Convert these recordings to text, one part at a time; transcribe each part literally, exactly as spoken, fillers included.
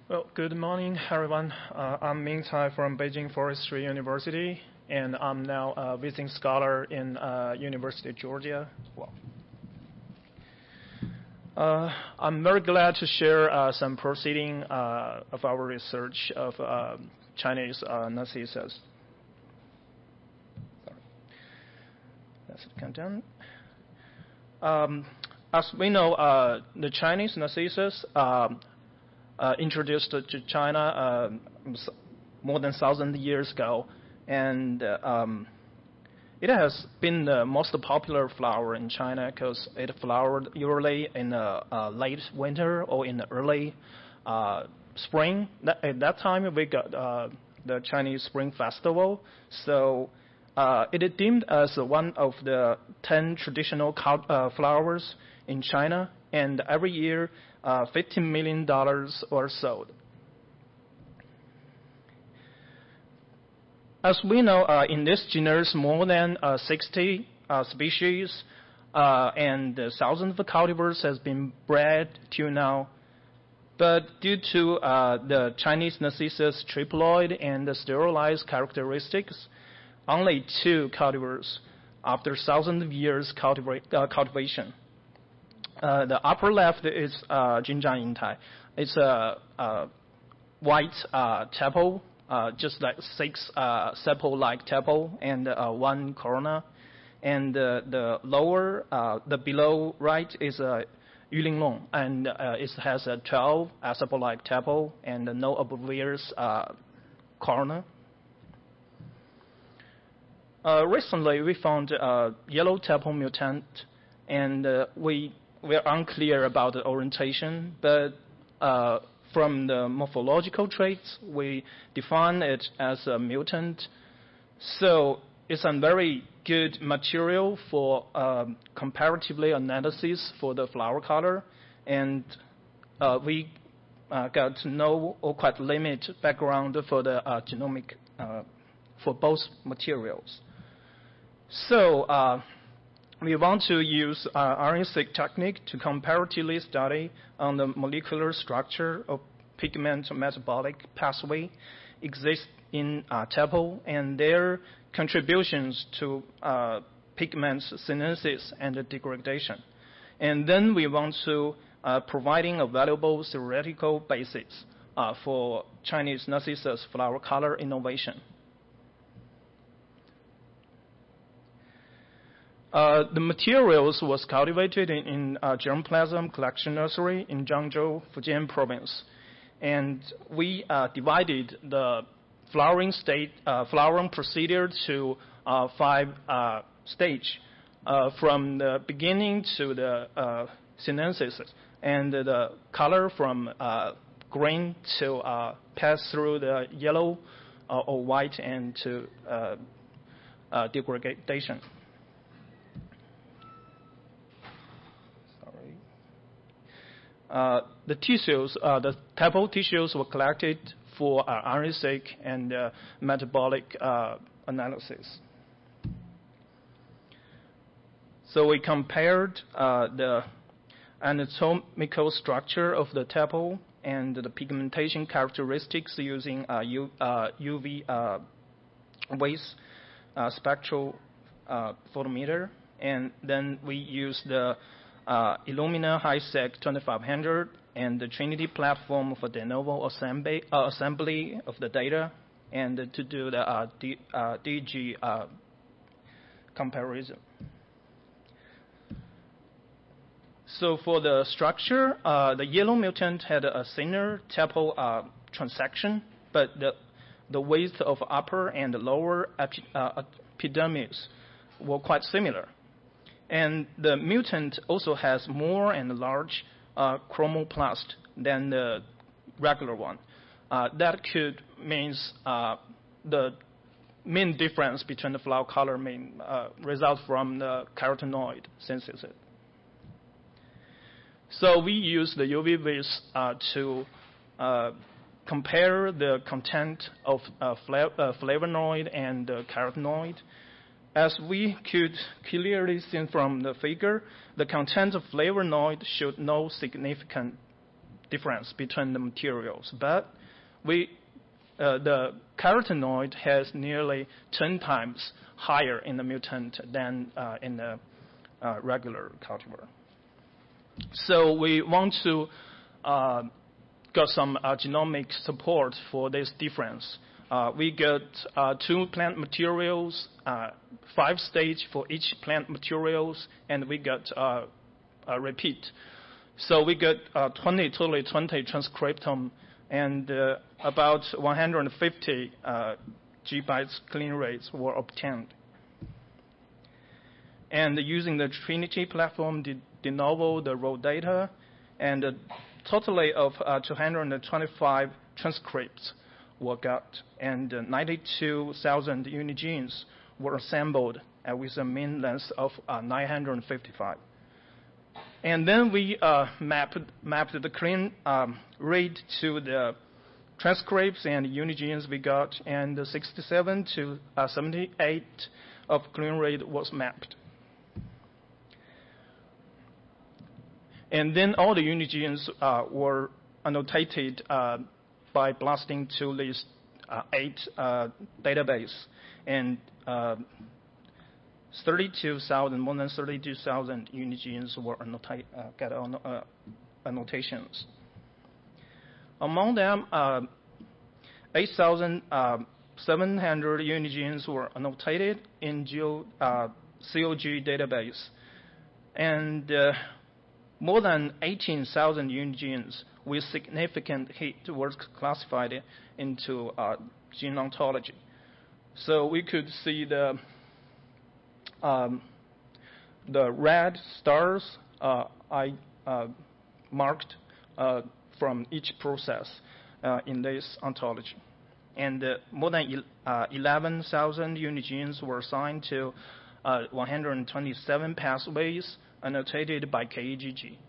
Well, good morning, everyone. Uh, I'm Ming Cai from Beijing Forestry University, and I'm now a visiting scholar in uh, University of Georgia. Well, uh, I'm very glad to share uh, some proceeding uh, of our research of uh, Chinese uh, Narcissus. Sorry. That's the content. Um, as we know, uh, the Chinese Narcissus um, Uh, introduced to China uh, more than a thousand years ago, and uh, um, it has been the most popular flower in China because it flowered usually in the uh, late winter or in the early uh, spring. That, at that time, we got uh, the Chinese Spring Festival, so uh, it is deemed as one of the ten traditional uh, flowers in China, and every year, uh, fifteen million dollars are sold. As we know, uh, in this genus, more than uh, sixty uh, species uh, and uh, thousands of cultivars has been bred till now. But due to uh, the Chinese Narcissus triploid and the sterilized characteristics, only two cultivars after thousands of years cultiva uh, cultivation. Uh, the upper left is uh, Jinzhang Yingtai. It's a, a white uh, teple, uh, just like six uh, sepal-like teple and uh, one corona. And uh, the lower, uh, the below right is a uh, Yulinglong, and uh, it has a twelve uh, sepal-like teple and no obvious uh, corona. Uh, recently, we found a yellow teple mutant, and uh, we We're unclear about the orientation, but uh, from the morphological traits, we define it as a mutant. So it's a very good material for um, comparatively analysis for the flower color, and uh, we uh, got to know or quite limited background for the uh, genomic uh, for both materials. So. Uh, We want to use uh, R N A-seq technique to comparatively study on the molecular structure of pigment metabolic pathway exist in uh, teple and their contributions to uh, pigment synthesis and degradation. And then we want to uh, providing a valuable theoretical basis uh, for Chinese Narcissus flower color innovation. Uh, the materials was cultivated in, in uh, germplasm collection nursery in Zhangzhou, Fujian province, and we uh, divided the flowering state, uh, flowering procedure to uh, five uh, stage, uh, from the beginning to the uh, synthesis, and the color from uh, green to uh, pass through the yellow uh, or white and to uh, uh, degradation. Uh, the tissues, uh, the teple tissues were collected for uh, R N A-seq and uh, metabolic uh, analysis. So we compared uh, the anatomical structure of the teple and the pigmentation characteristics using uh, U, uh, U V uh, waves uh, spectral uh, photometer, and then we used the Uh, Illumina HiSeq twenty-five hundred and the Trinity platform for de novo assembly, uh, assembly of the data and to do the uh, D, uh, D G uh, comparison. So for the structure, uh, the yellow mutant had a thinner teple uh, transection, but the, the width of upper and lower epi, uh, epidermis were quite similar. And the mutant also has more and large uh, chromoplast than the regular one. Uh, that could means uh, the main difference between the flower color may uh, result from the carotenoid synthesis. So we use the U V vis uh, to uh, compare the content of uh, flav uh, flavonoid and uh, carotenoid. As we could clearly see from the figure, the content of flavonoid showed no significant difference between the materials, but we, uh, the carotenoid has nearly ten times higher in the mutant than uh, in the uh, regular cultivar. So we want to uh, get some uh, genomic support for this difference. Uh, we get uh, two plant materials, uh, five stage for each plant materials, and we get uh, a repeat. So we get uh, twenty, totally twenty transcriptome, and uh, about one hundred fifty uh, G bytes clean rates were obtained. And using the Trinity platform, de, de novo the raw data, and a totally of uh, two hundred twenty-five transcripts were got, and uh, ninety-two thousand unigenes were assembled uh, with a mean length of uh, nine hundred fifty-five. And then we uh, mapped, mapped the clean um, rate to the transcripts and unigenes we got, and the sixty-seven to seventy-eight of clean rate was mapped. And then all the unigenes uh, were annotated uh, by blasting to this uh, eight uh, database, and uh, thirty-two thousand, more than thirty-two thousand unigenes were annota uh, get on, uh, annotations. Among them, uh, eight thousand seven hundred unigenes were annotated in Geo, uh, C O G database, and uh, more than eighteen thousand unigenes with significant hit were classified into uh, gene ontology. So we could see the um, the red stars uh, I uh, marked uh, from each process uh, in this ontology. And uh, more than uh, eleven thousand unigenes were assigned to uh, one hundred twenty-seven pathways annotated by K E G G.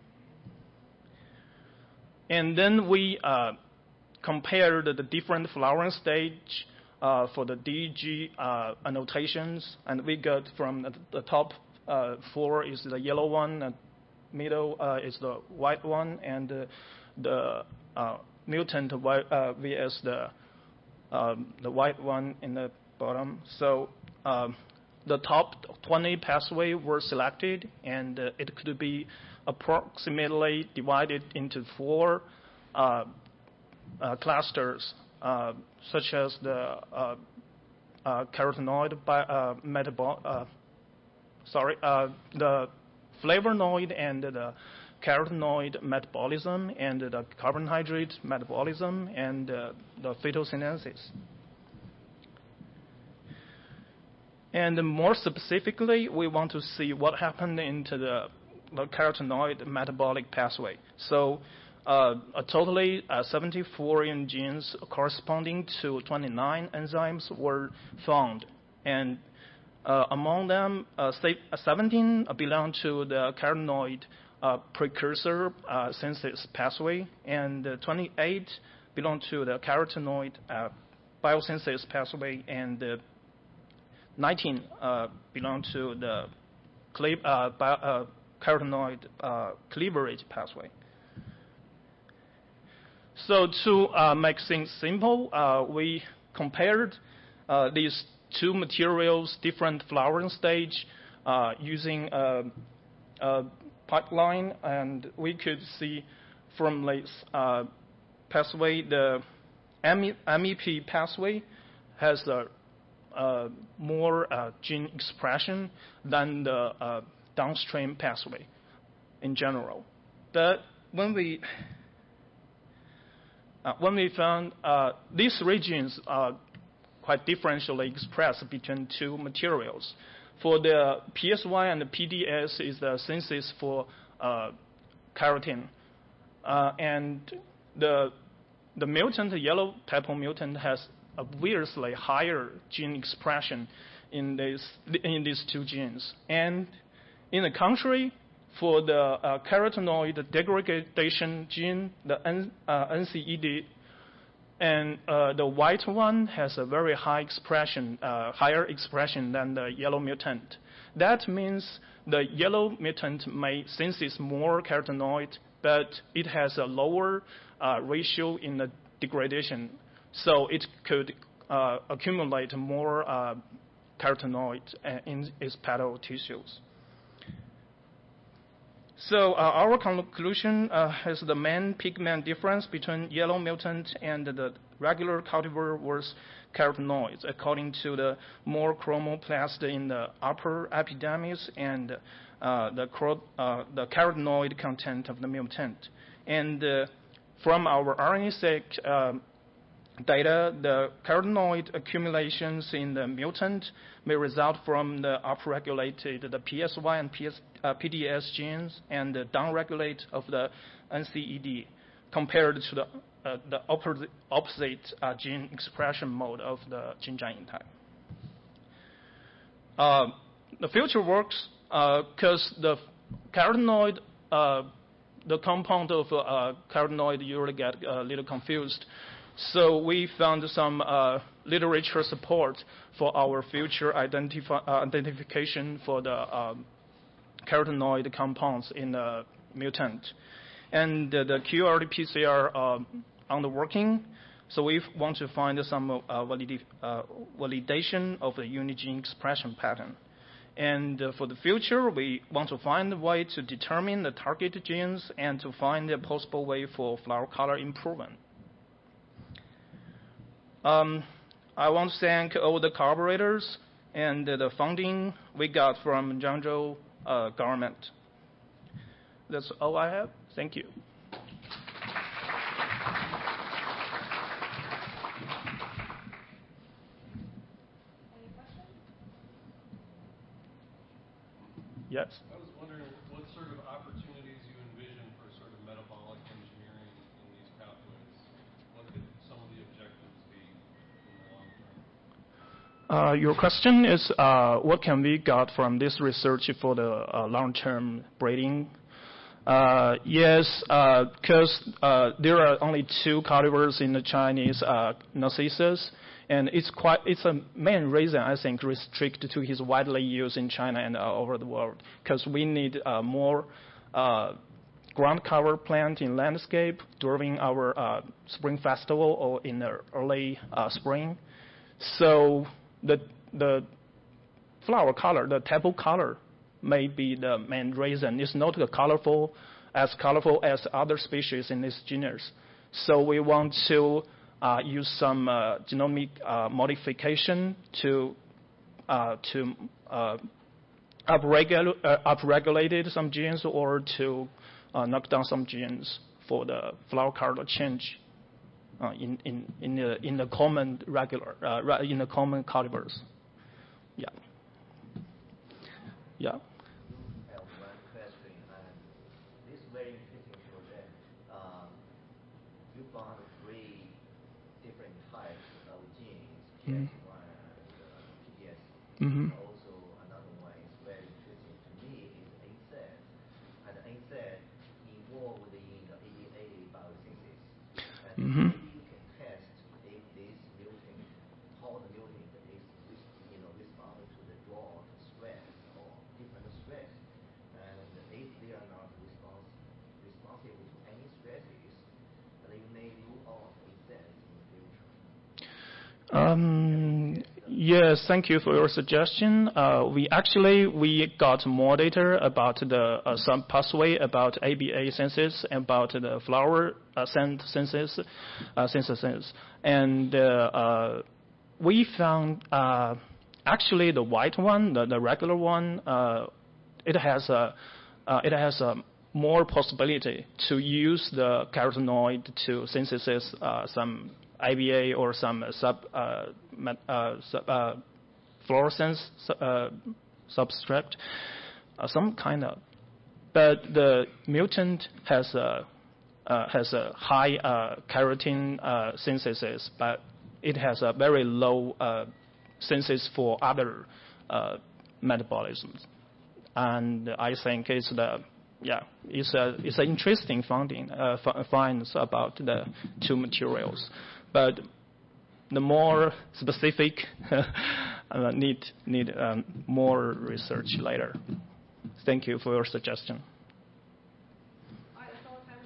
And then we uh, compared the different flowering stage uh, for the D G uh, annotations, and we got from the, the top uh, four is the yellow one, and middle uh, is the white one, and uh, the uh, mutant white, uh, vs the um, the white one in the bottom. So um, the top twenty pathway were selected, and uh, it could be approximately divided into four uh, uh, clusters, uh, such as the uh, uh, carotenoid by, uh, metabol uh, sorry, uh, the flavonoid and the carotenoid metabolism, and the carbohydrate metabolism, and uh, the photosynthesis. And more specifically, we want to see what happened into the, the carotenoid metabolic pathway. So uh, a totally uh, seventy-four genes corresponding to twenty-nine enzymes were found. And uh, among them, uh, seventeen belong to the carotenoid uh, precursor uh, synthesis pathway, and uh, twenty-eight belong to the carotenoid uh, biosynthesis pathway, and uh, nineteen uh, belong to the cle uh, bio uh, carotenoid uh, cleavage pathway. So to uh, make things simple, uh, we compared uh, these two materials, different flowering stage, uh, using a, a pipeline, and we could see from this uh, pathway, the M E P pathway has a Uh, more uh, gene expression than the uh, downstream pathway in general. But when we uh, when we found uh, these regions are quite differentially expressed between two materials. For the P S Y and the P D S is the synthesis for uh, keratin, uh, and the the mutant, the yellow purple mutant, has obviously higher gene expression in this in these two genes. And in the contrary, for the uh, carotenoid degradation gene, the N, uh, N C E D, and uh, the white one has a very high expression, uh, higher expression than the yellow mutant. That means the yellow mutant may synthesize more carotenoid but it has a lower uh, ratio in the degradation, so it could uh, accumulate more uh, carotenoid in its petal tissues. So uh, our conclusion uh, is the main pigment difference between yellow mutant and the regular cultivar was carotenoids, according to the more chromoplast in the upper epidermis and uh, the, uh, the carotenoid content of the mutant. And uh, from our R N A-seq uh, data, the carotenoid accumulations in the mutant may result from the upregulated the P S Y and P S, uh, P D S genes and the downregulate of the N C E D compared to the, uh, the opposite, opposite uh, gene expression mode of the Xinjiang type. Uh, the future works because uh, the carotenoid, uh, the compound of uh, carotenoid usually get a little confused. So we found some uh, literature support for our future identifi uh, identification for the um, carotenoid compounds in the mutant. And uh, the Q R T P C R uh, on the working, so we want to find some uh, validi uh, validation of the unigene expression pattern. And uh, for the future, we want to find a way to determine the target genes and to find a possible way for flower color improvement. Um, I want to thank all the collaborators and uh, the funding we got from Zhangzhou uh, government. That's all I have. Thank you. Any questions? Yes. I was wondering what sort of opportunities you envision for sort of metabolic engineering in these pathways. What could some of the objectives be in the long term? Uh, your question is uh, what can we got from this research for the uh, long-term breeding? Uh, yes, because uh, uh, there are only two cultivars in the Chinese uh, Narcissus, and it's quite it's a main reason I think restricted to his widely used in China and uh, over the world, because we need uh, more uh, ground cover plant in landscape during our uh, spring festival or in the early uh, spring. So the the flower color, the table color, may be the main reason. It's not colorful, as colorful as other species in this genus. So we want to uh, use some uh, genomic uh, modification to uh, to uh, upregulate uh, upregulate some genes or to uh, knock down some genes for the flower color change uh, in in in the in the common regular uh, in the common cultivars. Yeah. Yeah. Have one question, and this is very interesting project. Um, you found three different types of genes, P S one and uh, P D S. Mm-hmm. Also, another one is very interesting to me is N SAID. And N SAID involved in the A D A biosynthesis. And Mm-hmm. maybe you can test if this mutant, how the mutant is, you know, responding to the drought, stress, or different stress. And if they are not respons responsible to any stresses, they may rule out N SAID in the future. Um, yes, thank you for your suggestion. Uh, we actually we got more data about the uh, some pathway about A B A synthesis, about the flower uh, synthesis, uh, synthesis, and uh, uh, we found uh, actually the white one, the, the regular one, uh, it has a uh, it has a more possibility to use the carotenoid to synthesize uh, some I B A or some sub, uh, uh, sub uh, fluorescence uh, substrate, uh, some kind of. But the mutant has a uh, has a high uh, keratin uh, synthesis, but it has a very low uh, synthesis for other uh, metabolisms. And I think it's the yeah it's a it's an interesting finding uh, finds about the two materials. But the more specific uh, need need um, more research later. Thank you for your suggestion. All right, that's all the time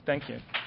Thank you.